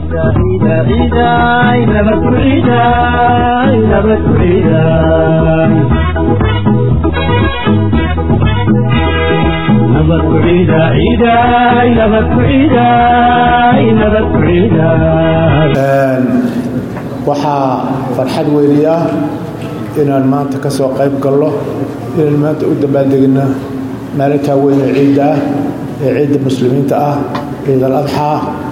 waxaa farxad weyn ah inaan maanta ka soo qayb galno inaan maanta u dabaaldegno maalinta weyn ee ciidda muslimiinta ah ciid al-adxa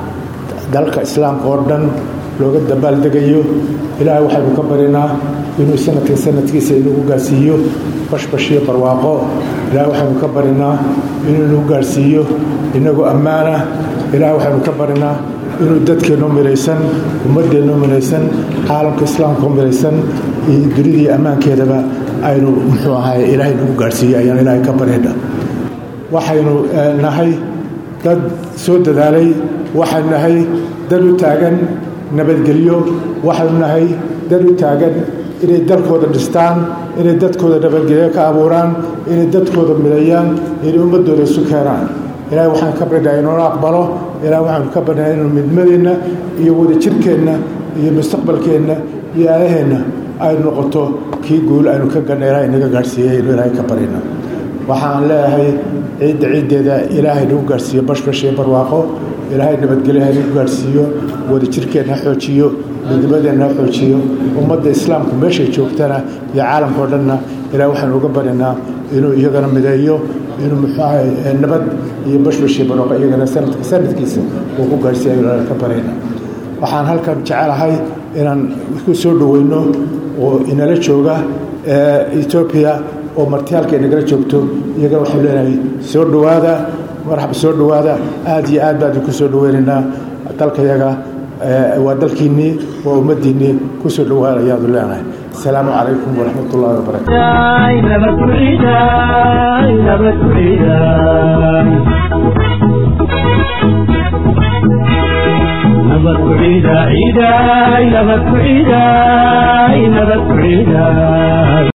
dalka islaamka oo dhan looga dabaaldegayo ilaahay waxaynu ka barinaa inuu sanadkiisa inagu gaarsiiyo bashbashiyo barwaaqo ilaahay waxaynu ka barinaa inuu inagu gaarsiiyo inagoo ammaana ilaahay waxaynu ka barinaa inuu dadkeenu miraysan ummaddeenu miraysan caalamka islaamka miraysan iyo dunidii ammaankeedaba aynu muxuu ahaay ilaahay nagu gaarsiiyo ayaan ilaahay ka barina waxaynu nahay dad soo dadaalay waxaynu nahay dad u taagan nabadgelyo waxaynu nahay dad u taagan inay dalkooda dhistaan inay dadkooda nabadgelyo ka abuuraan inay dadkooda mideeyaan inay ummadooda isu keenaan ilaahay waxaan ka barnaa inuu aqbalo ilaahay waxaan ka barnaa inuu midmadeenna iyo wadajirkeenna iyo mustaqbalkeenna iyo aadaheenna ay noqoto kii guul aynu ka ganna ilaahay naga gaarsiiyey inuu ilaahay ka barina waxaan leeyahay ciiddeeda ilaahay nagu gaarsiiyo bashbashiyo barwaaqo ilaahay nabadgelyo ha nagu gaarsiiyo wadajirkeenna ha xoojiyo midnimadeenna ha xoojiyo ummadda islaamku meeshay joogtana iyo caalamka oo dhanna ilaahay waxaanu uga barinaa inuu iyagana mideeyo inuu muxuahay nabad iyo bashbashiyo barwaaqo iyagana sanadkiisa uu ku gaarsiiyo ilaahay ka barina waxaan halkan jecelahay inaan ku soo dhaweyno oo inala jooga Ethiopia oo martiyalka inagala joogto iyaga waxay leeyahay soo dhawaada marxab soo dhawaada aad iyo aad baad ku soo dhaweynaa dalkayaga waa dalkiinii waa ummadiinii ku soo dhawaada ayaad leeyahay السلام عليكم ورحمة الله وبركاته عيدا